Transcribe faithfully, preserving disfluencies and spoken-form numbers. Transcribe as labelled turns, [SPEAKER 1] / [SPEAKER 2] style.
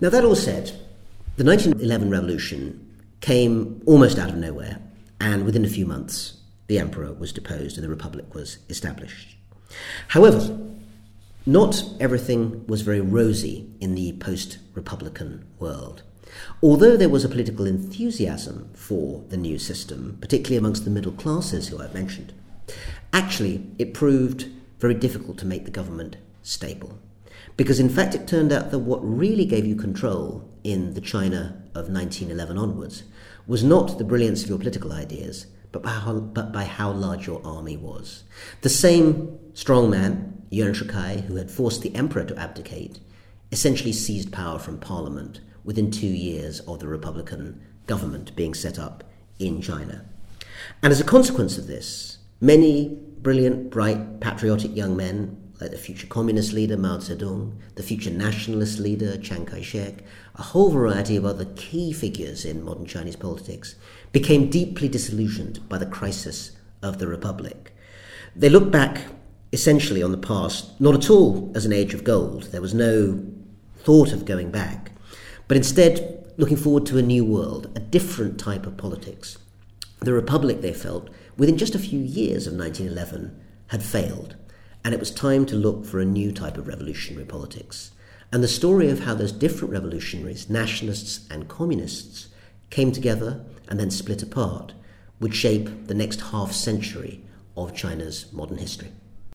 [SPEAKER 1] Now, that all said, the nineteen eleven revolution came almost out of nowhere, and within a few months, the emperor was deposed and the republic was established. However, not everything was very rosy in the post-republican world. Although there was a political enthusiasm for the new system, particularly amongst the middle classes who I've mentioned, actually it proved very difficult to make the government stable. Because in fact it turned out that what really gave you control in the China of nineteen eleven onwards was not the brilliance of your political ideas, but by how, but by how large your army was. The same strong man, Yuan Shikai, who had forced the emperor to abdicate, essentially seized power from parliament within two years of the republican government being set up in China. And as a consequence of this, many brilliant, bright, patriotic young men, like the future communist leader Mao Zedong, the future nationalist leader Chiang Kai-shek, a whole variety of other key figures in modern Chinese politics, became deeply disillusioned by the crisis of the republic. They looked back essentially on the past, not at all as an age of gold. There was no thought of going back, but instead looking forward to a new world, a different type of politics. The republic, they felt, within just a few years of nineteen eleven, had failed, and it was time to look for a new type of revolutionary politics. And the story of how those different revolutionaries, nationalists and communists, came together and then split apart would shape the next half century of China's modern history.